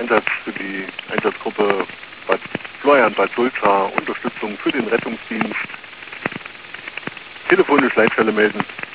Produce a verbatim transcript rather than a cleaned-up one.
Einsatz für die Einsatzgruppe Bad Florian, Bad Sulza, Unterstützung für den Rettungsdienst. Telefonisch Leitstelle melden.